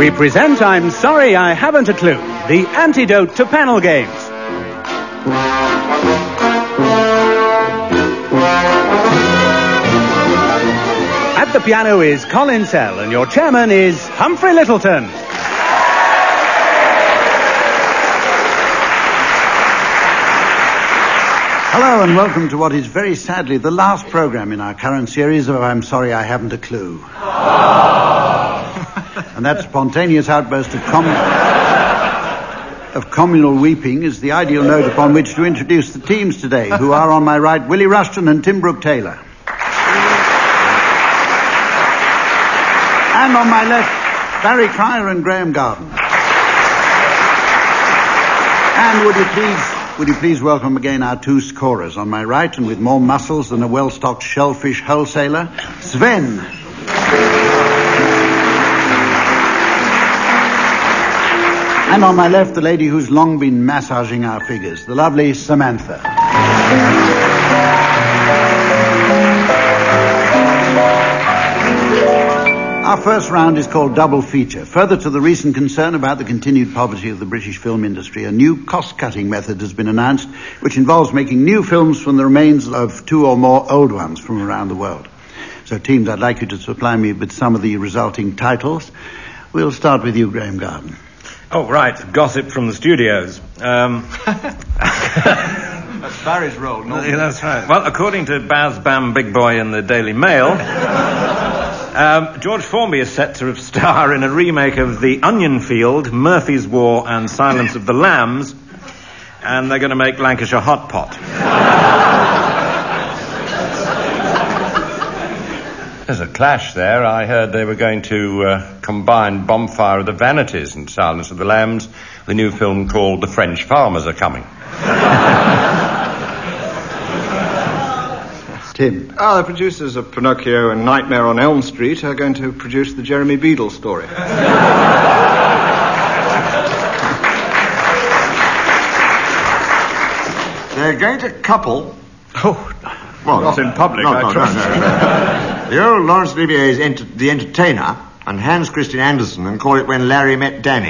We present I'm Sorry I Haven't a Clue, the antidote to panel games. At the piano is Colin Sell, and your chairman is Humphrey Littleton. Hello and welcome to what is very sadly the last programme in our current series of I'm Sorry I Haven't a Clue. And that spontaneous outburst of communal weeping is the ideal note upon which to introduce the teams today, who are on my right Willie Rushton and Tim Brooke-Taylor. And on my left, Barry Cryer and Graham Garden. And would you please welcome again our two scorers on my right, and with more muscles than a well-stocked shellfish wholesaler, Sven. And on my left, the lady who's long been massaging our figures, the lovely Samantha. Our first round is called Double Feature. Further to the recent concern about the continued poverty of the British film industry, a new cost-cutting method has been announced, which involves making new films from the remains of two or more old ones from around the world. So, teams, I'd like you to supply me with some of the resulting titles. We'll start with you, Graham Garden. Oh, right. Gossip from the studios. That's Barry's role, not Yeah, that's right. Well, according to Baz Bam Big Boy in the Daily Mail, George Formby is set to star in a remake of The Onion Field, Murphy's War and Silence of the Lambs, and they're going to make Lancashire Hot Pot. There's a clash there. I heard they were going to combine Bonfire of the Vanities and Silence of the Lambs. The new film called The French Farmers Are Coming. Tim. The producers of Pinocchio and Nightmare on Elm Street are going to produce the Jeremy Beadle story. They're going to couple... Oh, well, not in public, I trust. No. The old Laurence Olivier's The Entertainer and Hans Christian Andersen and call it When Larry Met Danny.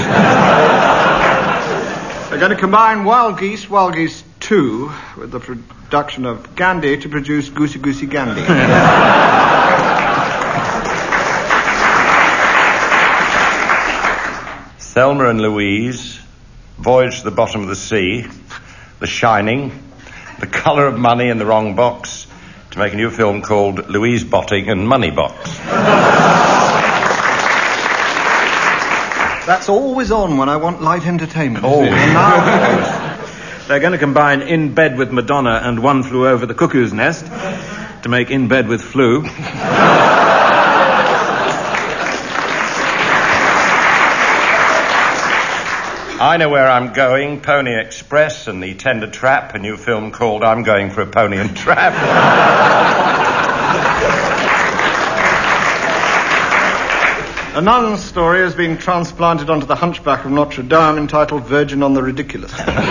They're going to combine Wild Geese 2 with the production of Gandhi to produce Goosey Goosey Gandhi. Thelma and Louise, Voyage to the Bottom of the Sea, The Shining, The Colour of Money in the Wrong Box, to make a new film called Louise Botting and Money Box. That's always on when I want light entertainment. Always. They're going to combine In Bed with Madonna and One Flew Over the Cuckoo's Nest to make In Bed with Flu. I Know Where I'm Going, Pony Express and The Tender Trap, a new film called I'm Going for a Pony and Trap. A nun's story has been transplanted onto the Hunchback of Notre Dame entitled Virgin on the Ridiculous.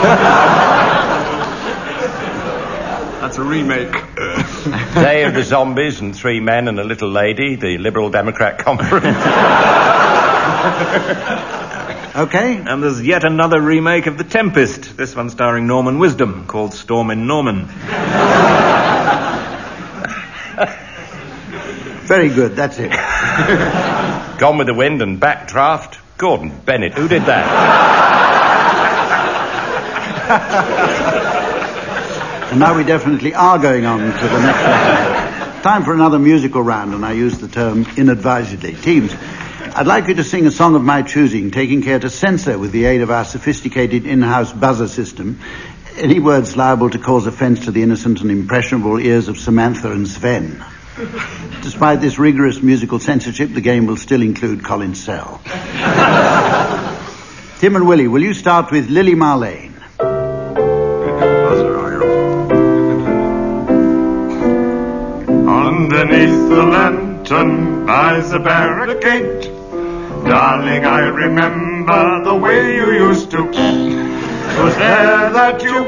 That's a remake. Day of the Zombies and Three Men and a Little Lady, the Liberal Democrat Conference. Okay. And there's yet another remake of The Tempest, this one starring Norman Wisdom, called Storm in Norman. Very good, that's it. Gone with the Wind and Backdraft, Gordon Bennett. Who did that? And now we definitely are going on to the next round. Time for another musical round, and I use the term inadvisedly. Teams, I'd like you to sing a song of my choosing, taking care to censor, with the aid of our sophisticated in-house buzzer system, any words liable to cause offence to the innocent and impressionable ears of Samantha and Sven. Despite this rigorous musical censorship, the game will still include Colin Sell. Tim and Willie, will you start with Lily Marlene? Underneath the lantern lies a barricade. Darling, I remember the way you used to. 'Twas there that you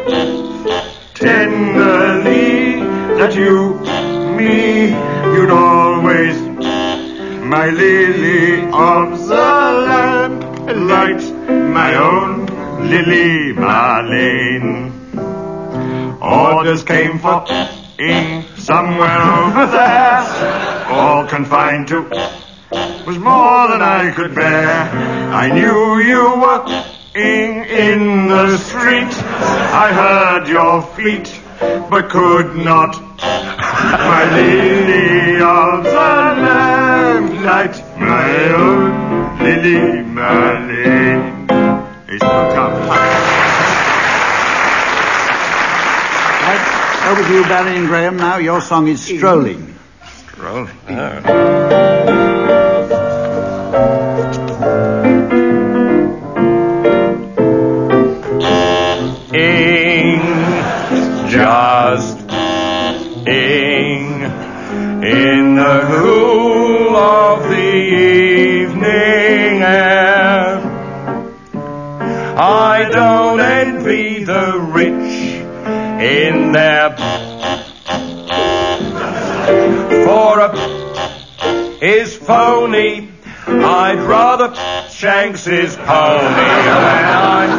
tenderly, that you, me, you'd always my lily of the lamp, light, my own Lily Marlene. Orders came for somewhere over there, all confined to was more than I could bear. I knew you were in the street. I heard your feet, but could not. My lily of the lamplight, my own Lily Marlene. It's no come. Over to you, Barry and Graham. Now your song is Strolling. Strolling. Just in the cool of the evening air. I don't envy the rich in their for is phony. I'd rather shanks his pony when I'm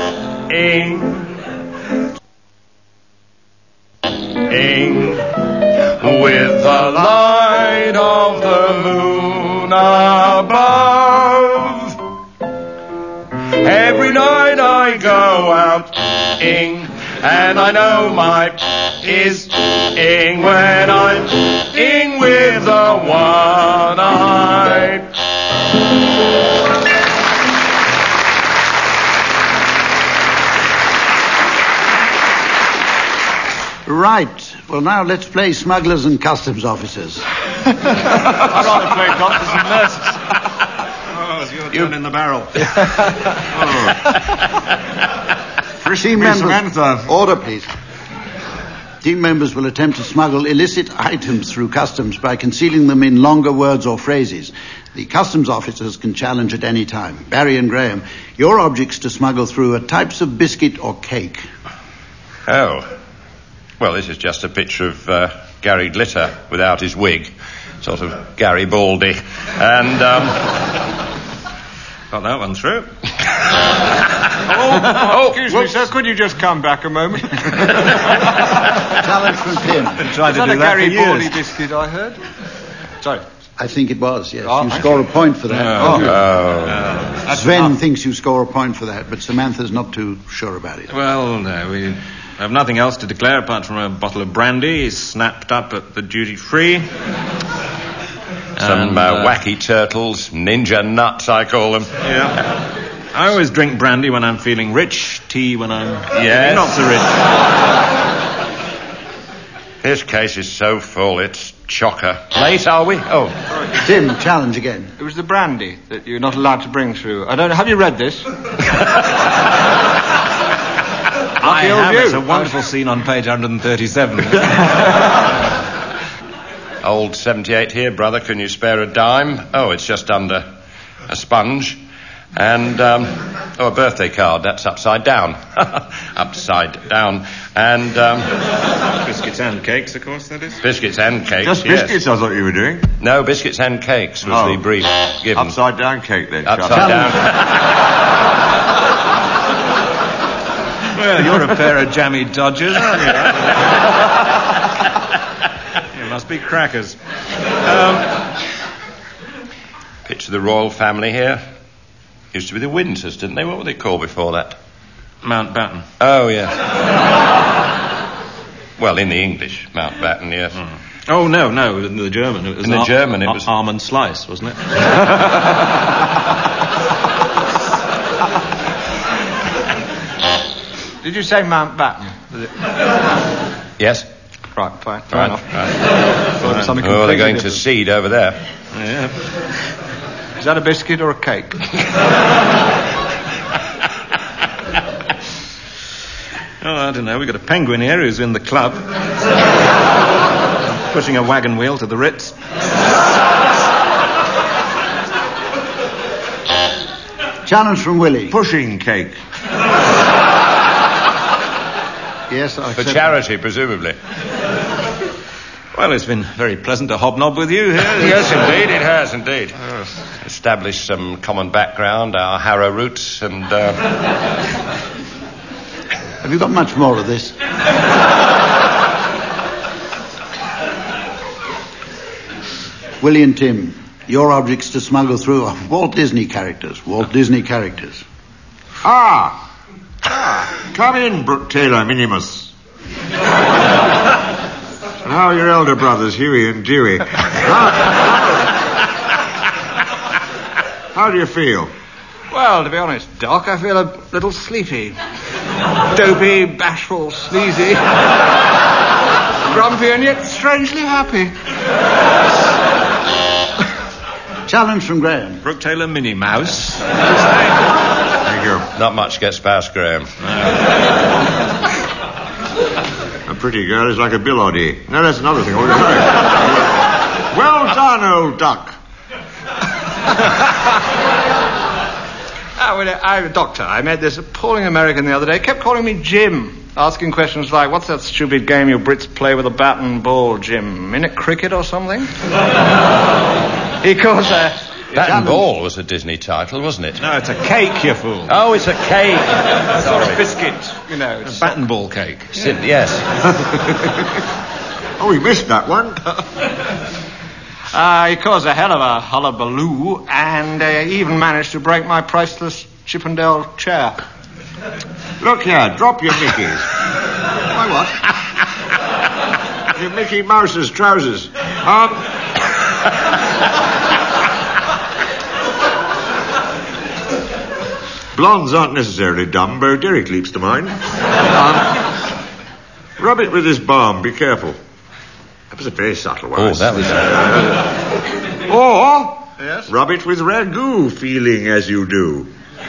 with the light of the moon above. Every night I go out and I know my is when I'm with the one-eyed. Right. Well, now let's play smugglers and customs officers. I'd rather play doctors and nurses. Oh, it's your turn in the barrel. Team members, order, please. Team members will attempt to smuggle illicit items through customs by concealing them in longer words or phrases. The customs officers can challenge at any time. Barry and Graham, your objects to smuggle through are types of biscuit or cake. Oh. Well, this is just a picture of Gary Glitter without his wig. Sort of Garibaldi. And, got that one through. Excuse me, sir, could you just come back a moment? Challenge from Tim. Tried to that do a that for Garibaldi years. biscuit I heard? Sorry. I think it was, yes. Oh, you thank score you. a point for that. Sven That's thinks you score a point for that, but Samantha's not too sure about it. Well, no, we have nothing else to declare apart from a bottle of brandy snapped up at the duty-free. Some wacky turtles, ninja nuts, I call them. Yeah. I always drink brandy when I'm feeling rich, tea when I'm Yes. not so rich. This case is so full, it's chocker. Late, are we? Oh. Tim, challenge again. It was the brandy that you're not allowed to bring through. I don't know. Have you read this? I have. you. It's a wonderful scene on page 137. Old 78 here, brother. Can you spare a dime? Oh, it's just under a sponge. And, a birthday card. That's upside down. Upside down. And, Biscuits and cakes, of course, that is. biscuits and cakes, Just yes. biscuits, I thought you were doing. No, biscuits and cakes was Oh. the brief given. Upside down cake, then. Upside down. Well, you're a pair of jammy dodgers, aren't you? You must be crackers. Picture the royal family here. Used to be the Windsors, didn't they? What were they called before that? Mountbatten. Oh, yeah. Well, in the English, Mountbatten, yes. Oh, no, in the German. It was In the German, it was... Almond Slice, wasn't it? Did you say Mountbatten? Was it? Yes? Right, fine. Fair Right, enough. right. Thought it was something Oh, they're completely going to different. seed over there. Yeah. Is that a biscuit or a cake? Oh, I don't know. We've got a penguin here who's in the club. Pushing a wagon wheel to the Ritz. Challenge from Willie. Pushing cake. Yes, I For accept. charity, presumably. Well, it's been very pleasant to hobnob with you here. Yes, indeed, it has, indeed. Established some common background, our Harrow roots, and... Have you got much more of this? Willie and Tim, your object's to smuggle through are Walt Disney characters. Come in, Brooke Taylor Minimus. And how are your elder brothers, Huey and Dewey? How do you feel? Well, to be honest, Doc, I feel a little sleepy. Dopey, bashful, sleazy. Grumpy and yet strangely happy. Challenge from Graham. Brooke Taylor Minnie Mouse. Thank you. Not much gets past Graham. A pretty girl is like a billody. No, that's another thing. Well done, old duck. I'm a doctor. I met this appalling American the other day. Kept calling me Jim. Asking questions like, what's that stupid game you Brits play with a bat and ball, Jim? Minute cricket or something? He calls Bat and Ball was a Disney title, wasn't it? No, it's a cake, you fool. Oh, it's a cake. Sort of biscuit. You know, it's A bat and ball cake. Yes. Oh, we missed that one. He caused a hell of a hullabaloo and even managed to break my priceless Chippendale chair. Look here, drop your Mickeys. My what? Your Mickey Mouse's trousers. Blondes aren't necessarily dumb. Bo Derek leaps to mind. Rub it with this balm. Be careful. That was a very subtle one. Oh, that was... Or Yes? rub it with ragu, feeling as you do.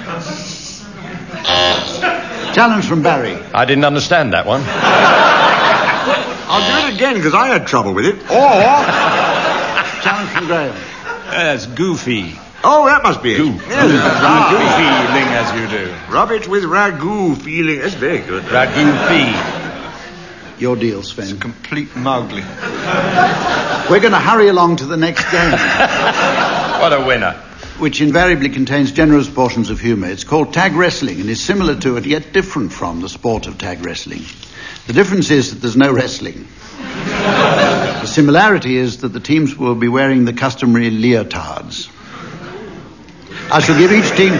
Challenge from Barry. I didn't understand that one. I'll do it again because I had trouble with it. Or... Challenge from Graham. That's goofy. Oh, that must be it. Goofy, feeling as you do. Rub it with ragu, feeling... That's very good. Ragu-fee. Your deal, Sven. Complete Mowgli. We're going to hurry along to the next game, What a winner. which invariably contains generous portions of humour. It's called tag wrestling and is similar to and yet different from the sport of tag wrestling. The difference is that there's no wrestling. The similarity is that the teams will be wearing the customary leotards. I shall give each team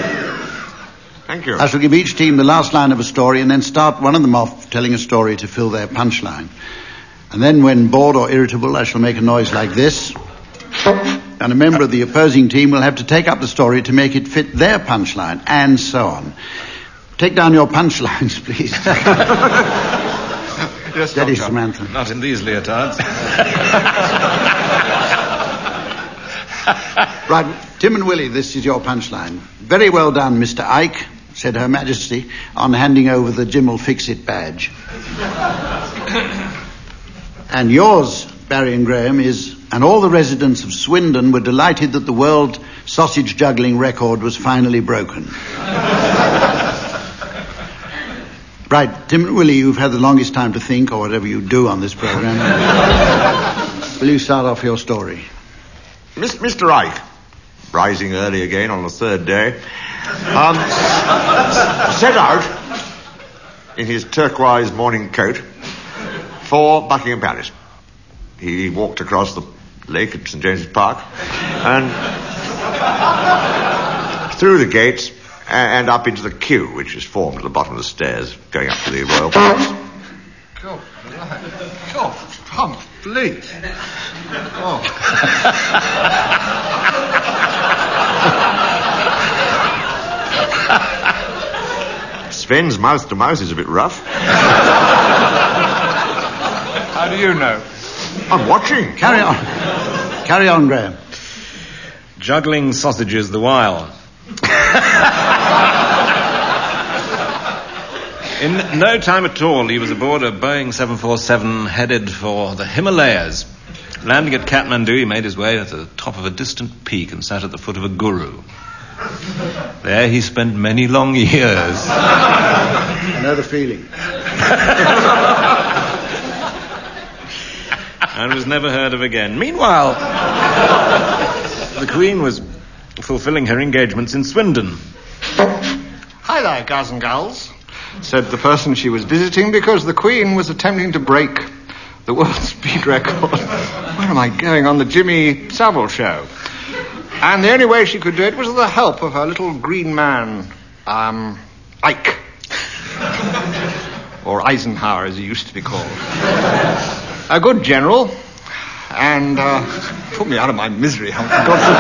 the last line of a story and then start one of them off telling a story to fill their punchline. And then when bored or irritable, I shall make a noise like this. And a member of the opposing team will have to take up the story to make it fit their punchline, and so on. Take down your punchlines, please. Yes, Steady, Doctor. Samantha. Not in these leotards. Right, Tim and Willie, this is your punchline. Very well done, Mr. Ike, said Her Majesty, on handing over the Jim'll Fix-It badge. And yours, Barry and Graham, is... And all the residents of Swindon were delighted that the world sausage juggling record was finally broken. Right, Tim and Willie, you've had the longest time to think, or whatever you do on this program. Will you start off your story? Mr. Ike, rising early again on the third day, set out in his turquoise morning coat for Buckingham Palace. He walked across the lake at St. James's Park and through the gates and up into the queue, which is formed at the bottom of the stairs going up to the Royal Palace. God, please. Oh. Sven's mouth to mouth is a bit rough. How do you know? I'm watching. Carry on, Graham. Juggling sausages the while. In no time at all, he was aboard a Boeing 747 headed for the Himalayas. Landing at Kathmandu, he made his way to the top of a distant peak and sat at the foot of a guru. There he spent many long years. I know the feeling. and was never heard of again. Meanwhile, the Queen was fulfilling her engagements in Swindon. Hi there, guys and gals, said the person she was visiting, because the Queen was attempting to break the world speed record. Where am I going? On the Jimmy Savile show. And the only way she could do it was with the help of her little green man, Ike. Or Eisenhower, as he used to be called. A good general, and put me out of my misery, Humphrey.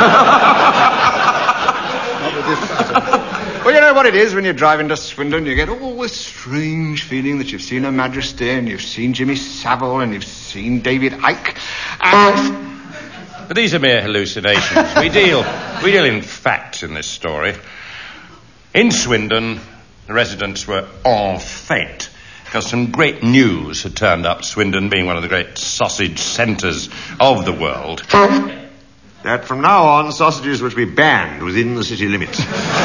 Well, you know what it is when you drive into Swindon, you get all this strange feeling that you've seen Her Majesty, and you've seen Jimmy Savile, and you've seen David Icke, and... But these are mere hallucinations. We deal in facts in this story. In Swindon, the residents were en fete, because some great news had turned up, Swindon being one of the great sausage centres of the world. That from now on, sausages were to be banned within the city limits.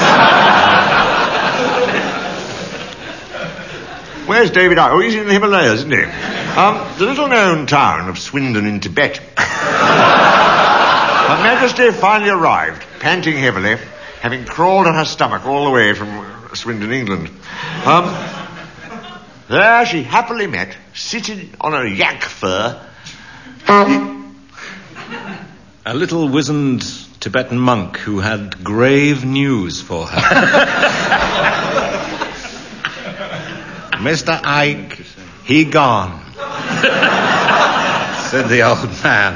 Where's David Icke? Oh, he's in the Himalayas, isn't he? The little-known town of Swindon in Tibet. Her Majesty finally arrived, panting heavily, having crawled on her stomach all the way from Swindon, England. There she happily met, sitting on a yak fur, a little wizened Tibetan monk who had grave news for her. Mr. Icke, he gone, said the old man.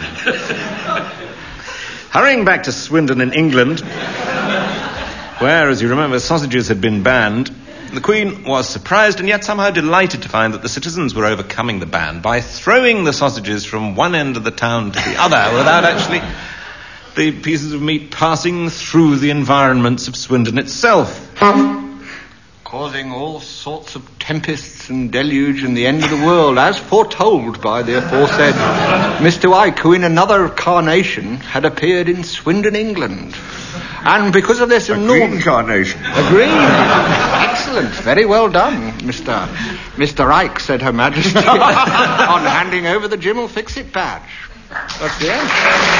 Hurrying back to Swindon in England, where, as you remember, sausages had been banned, the Queen was surprised and yet somehow delighted to find that the citizens were overcoming the ban by throwing the sausages from one end of the town to the other without actually the pieces of meat passing through the environments of Swindon itself. Causing all sorts of tempests and deluge and the end of the world, as foretold by the aforesaid Mr. Icke, who in another carnation had appeared in Swindon, England. And because of this enormous... green carnation. A green. Excellent. Very well done, Mr. Icke, said Her Majesty, on handing over the Jim will fix it badge. That's the end.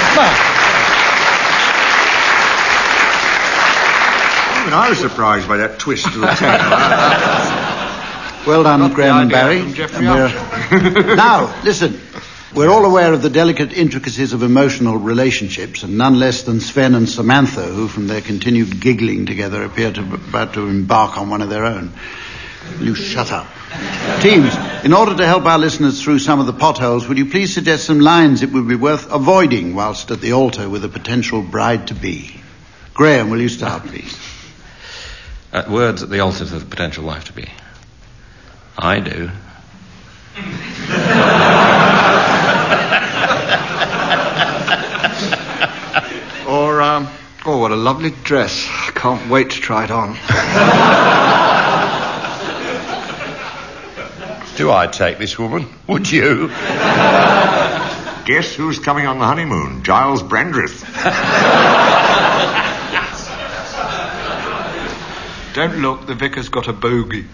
Even I was surprised by that twist to the tale. Well done, Graham and Barry. Now, listen. We're all aware of the delicate intricacies of emotional relationships, and none less than Sven and Samantha, who, from their continued giggling together, appear about to embark on one of their own. Will you shut up? Teams, in order to help our listeners through some of the potholes, would you please suggest some lines it would be worth avoiding whilst at the altar with a potential bride-to-be? Graham, will you start, please? Words at the altar to the potential wife-to-be. I do. Or, oh, what a lovely dress. I can't wait to try it on. Do I take this woman? Would you? Guess who's coming on the honeymoon? Giles Brandreth. Don't look, the vicar's got a bogey.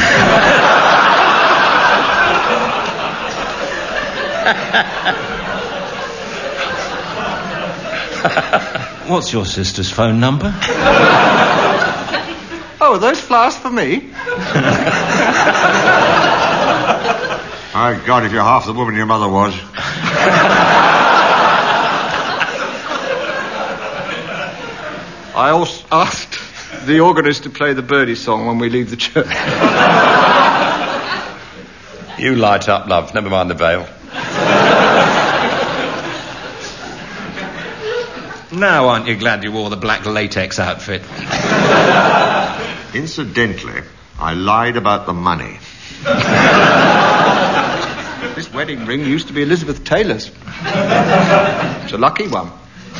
What's your sister's phone number? Oh, are those flowers for me? My God, if you're half the woman your mother was. I also asked the organist to play the Birdie song when we leave the church. You light up, love. Never mind the veil. Now, aren't you glad you wore the black latex outfit? Incidentally, I lied about the money. This wedding ring used to be Elizabeth Taylor's. It's a lucky one.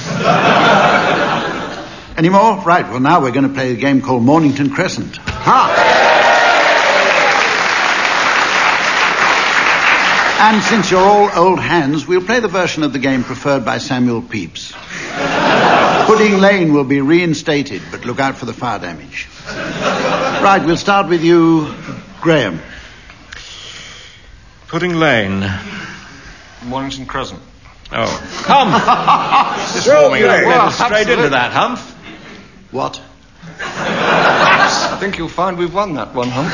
Any more? Right, well, now we're going to play a game called Mornington Crescent. And since you're all old hands, we'll play the version of the game preferred by Samuel Pepys. Pudding Lane will be reinstated, but look out for the fire damage. Right, we'll start with you, Graham. Pudding Lane. Mornington Crescent. Oh. Come! Just warming up. Well, Straight into that, Humph. What? I think you'll find we've won that one, Hump.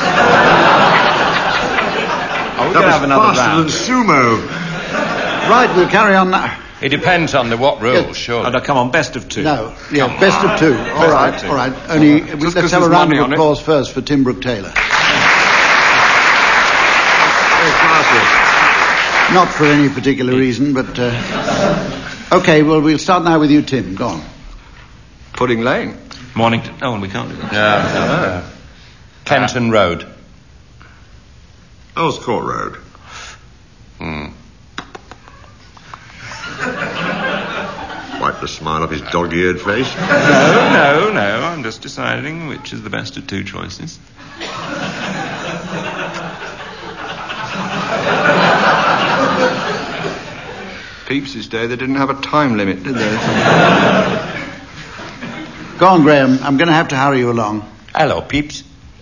We're going to have another faster round. than sumo. Right, we'll carry on now. It depends on what rules, sure. Oh, no, come on, best of two. No, yeah, best of two. All right. Only, let's have a round of applause first for Tim Brooke-Taylor. Not for any particular reason, but... OK, well, we'll start now with you, Tim. Go on. Pudding Lane. Mornington. Oh, we can't do that. No. Kenton Road. Earls Court Road. Wipe the smile off his dog-eared face. No. I'm just deciding which is the best of two choices. Pepys' day, they didn't have a time limit, did they? Go on, Graham. I'm going to have to hurry you along. Hello, peeps.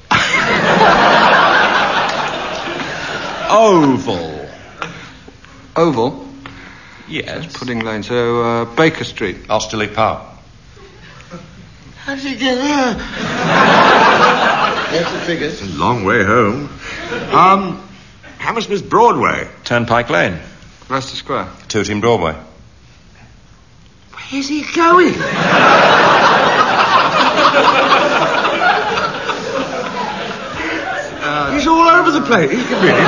Oval. Oval? Yes. Pudding Lane. So, Baker Street. Osterley Park. How did you get there? That's the figures. It's a long way home. Hammersmith Broadway. Turnpike Lane. Leicester Square. Tooting Broadway. Where's he going? He's all over the place. He can really.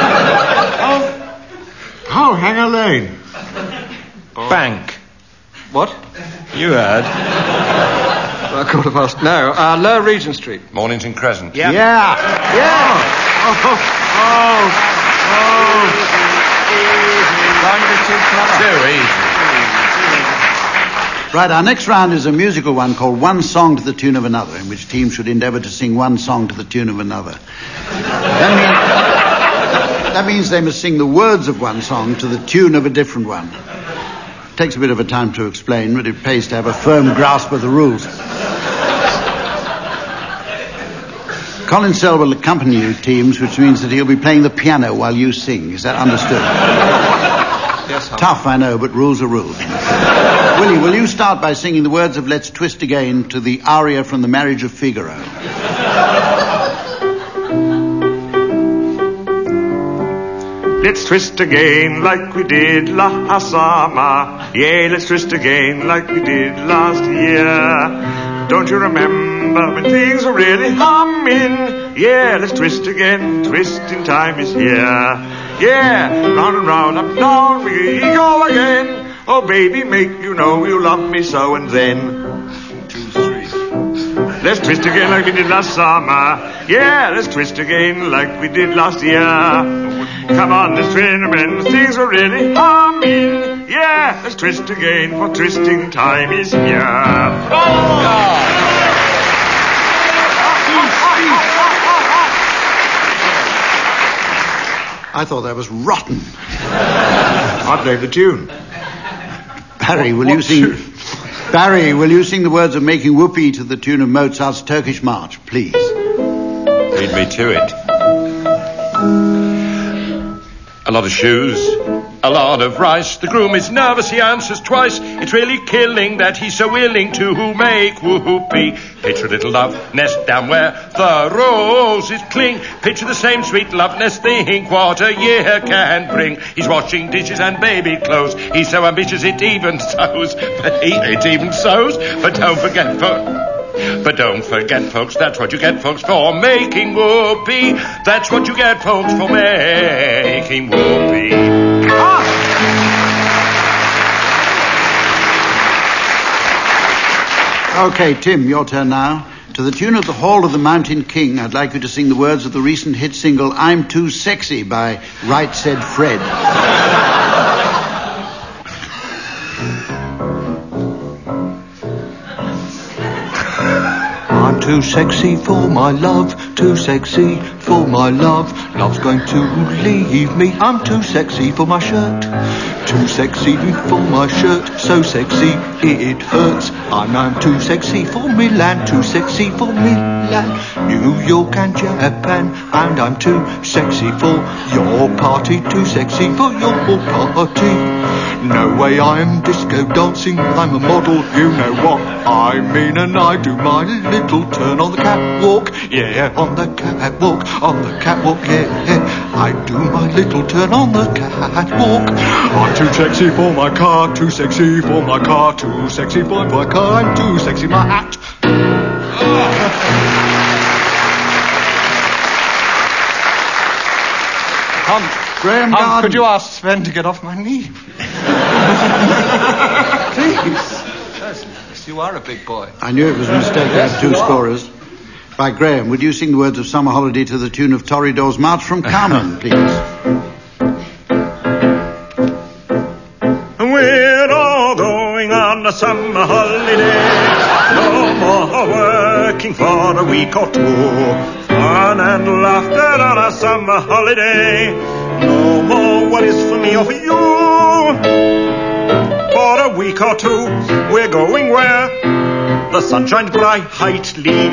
Oh, Hanger Lane. Bank. What? You heard. Quarter past. No, Lower Regent Street. Mornington Crescent. Yep. Yeah. Too easy. Right, our next round is a musical one called One Song to the Tune of Another, in which teams should endeavour to sing one song to the tune of another. That means they must sing the words of one song to the tune of a different one. It takes a bit of a time to explain, but it pays to have a firm grasp of the rules. Colin Sell will accompany you, teams, which means that he'll be playing the piano while you sing. Is that understood? Yes, Hump. Tough, I know, but rules are rules. Willie, will you start by singing the words of Let's Twist Again to the aria from The Marriage of Figaro? Let's twist again like we did last summer. Yeah, let's twist again like we did last year. Don't you remember when things were really humming? Yeah, let's twist again. Twisting time is here. Yeah, round and round, up and down we go again. Oh, baby, make you know you love me so, and then 2, 3. Let's twist again like we did last summer. Yeah, let's twist again like we did last year. Come on, let's twist again. Things were really humming. Yeah, let's twist again, for twisting time is here. I thought that was rotten. I played the tune. Barry, will you sing the words of Making Whoopee to the tune of Mozart's Turkish March, please? Lead me to it. A lot of shoes, a lot of rice. The groom is nervous, he answers twice. It's really killing that he's so willing to make whoopee. Picture a little love nest down where the roses cling. Picture the same sweet love nest, think what a year can bring. He's washing dishes and baby clothes. He's so ambitious it even sows. But don't forget, folks, that's what you get, folks, for making whoopee. That's what you get, folks, for making whoopee. Okay, Tim, your turn now. To the tune of The Hall of the Mountain King, I'd like you to sing the words of the recent hit single I'm Too Sexy by Right Said Fred. I'm too sexy for my love, too sexy for my love. Love's going to leave me. I'm too sexy for my shirt. Too sexy for my shirt. So sexy it hurts. I'm too sexy for Milan. Too sexy for Milan. New York and Japan. And I'm too sexy for your party. Too sexy for your party. No way I'm disco dancing. I'm a model. You know what I mean. And I do my little turn on the catwalk. Yeah, on the catwalk. On the catwalk, yeah. I do my little turn on the catwalk. I'm too sexy for my car. Too sexy for my car. Too sexy for my car. I'm too sexy my hat. Graham Hunt, Garden. could you ask Sven to get off my knee? Please. Yes, you are a big boy. I knew it was a mistake to have two scorers. By Graham, would you sing the words of Summer Holiday to the tune of Torridor's March from Carmen, please? We're all going on a summer holiday. No more working for a week or two. Fun and laughter on a summer holiday. No more worries for me or for you. For a week or two, we're going where the sun shines brightly.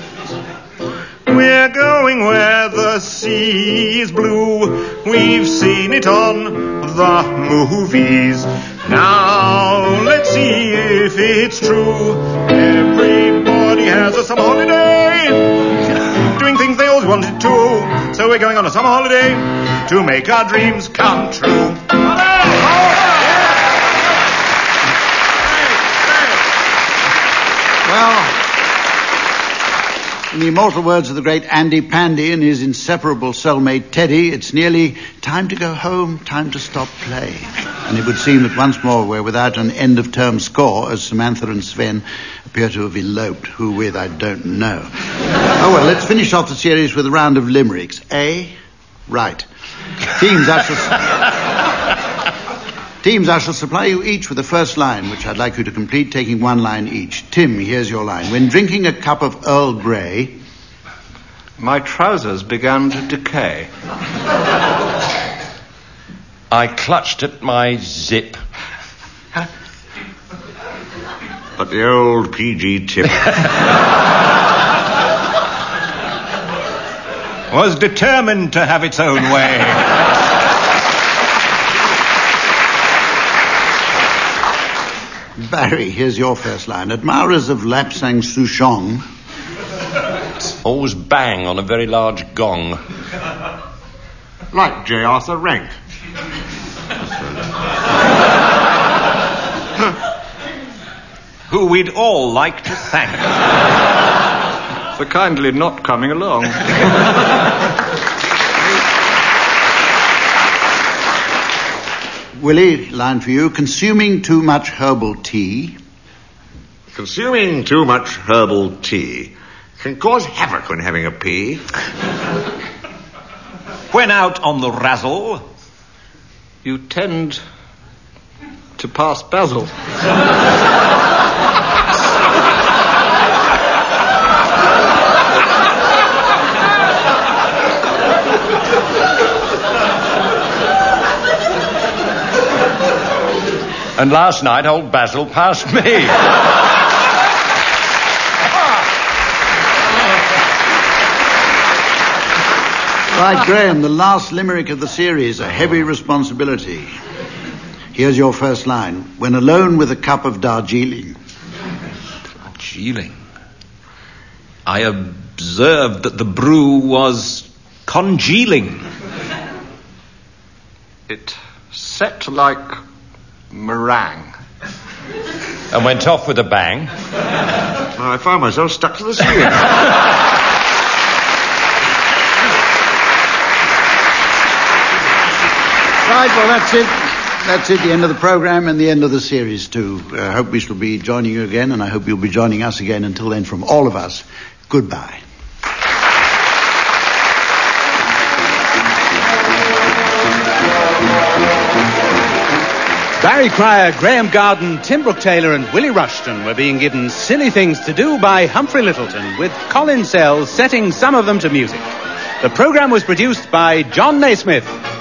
We're going where the sea is blue. We've seen it on the movies. Now let's see if it's true. Everybody has a summer holiday, doing things they always wanted to. So we're going on a summer holiday to make our dreams come true. Well, in the immortal words of the great Andy Pandy and his inseparable soulmate Teddy, it's nearly time to go home, time to stop play. And it would seem that once more we're without an end-of-term score, as Samantha and Sven appear to have eloped. Who with, I don't know. Oh, well, let's finish off the series with a round of limericks. A? Right. Teams, I shall supply you each with the first line, which I'd like you to complete, taking one line each. Tim, here's your line. When drinking a cup of Earl Grey, My trousers began to decay. I clutched at my zip. But the old PG tip. Was determined to have its own way. Barry, here's your first line. Admirers of Lapsang Souchong Always bang on a very large gong. Like J. Arthur Rank. Who we'd all like to thank. For kindly not coming along. Willie, line for you. Consuming too much herbal tea. Consuming too much herbal tea can cause havoc when having a pee. When out on the razzle, You tend to pass Basil. And last night, old Basil passed me. Right, Graham, the last limerick of the series, a heavy responsibility. Here's your first line. When alone with a cup of Darjeeling. Darjeeling. I observed that the brew was congealing. It set like meringue. And went off with a bang. I found myself stuck to the ceiling. Right, well, that's it. That's it, the end of the programme and the end of the series, too. I hope we shall be joining you again, and I hope you'll be joining us again. Until then, from all of us, goodbye. Barry Cryer, Graham Garden, Tim Brooke Taylor and Willie Rushton were being given Silly Things to Do by Humphrey Lyttelton, with Colin Sells setting some of them to music. The programme was produced by John Naismith.